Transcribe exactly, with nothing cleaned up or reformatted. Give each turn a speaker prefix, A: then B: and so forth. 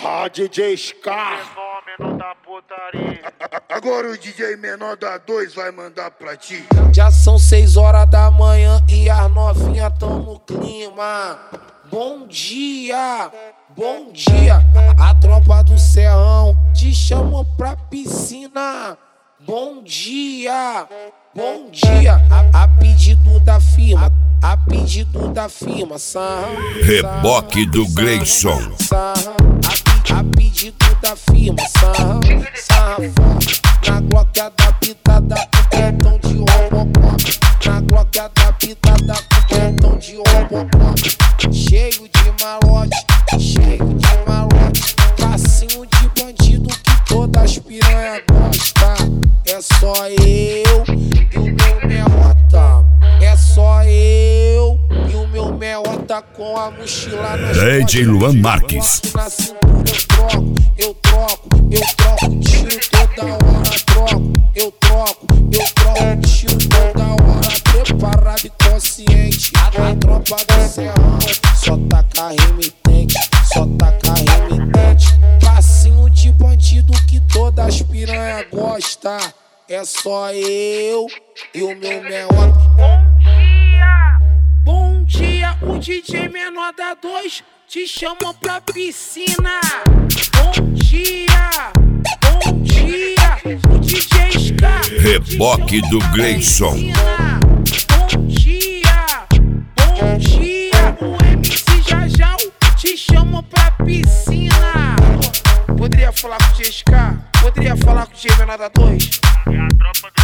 A: Ah, D J Scar.
B: Fenômeno da putaria.
A: Agora o D J menor da dois vai mandar pra ti.
C: Já são seis horas da manhã e as novinhas tão no clima. Bom dia, bom dia. A tropa do Serrão te chamou pra piscina. Bom dia, bom dia. A, a pedido da firma, a pedido da firma. Sarra,
D: Reboque do Grayson.
C: Sarra, a, a pedido da firma. Sarra, sarra forte. Na Glock adaptada com cartão de robocop. Na Glock adaptada com cartão de robocop. Cheio de malote, cheio de malote. Passinho de bandido que todas as piranha gostam. É só eu e o meu meota. É só eu e o meu meota com a mochila nas
D: D J Luan Marques.
C: Na cintura eu troco, eu troco, eu troco, tiro toda hora, troco, eu troco, eu troco, tiro toda hora, preparado e consciente. A tropa do Serrão só taca remitente, só taca remitente. Passinho de bandido que todas as piranha gostam. É só eu e o meu meota. Bom dia, o D J menor da dois te chamou pra piscina. Bom dia, bom dia, o D J Scar.
D: Reboque do Grayson.
C: Bom dia, bom dia, o M C Jajal te chamou pra piscina. Poderia falar com o D J Scar? Poderia falar com o D J menor da dois?
B: É a tropa do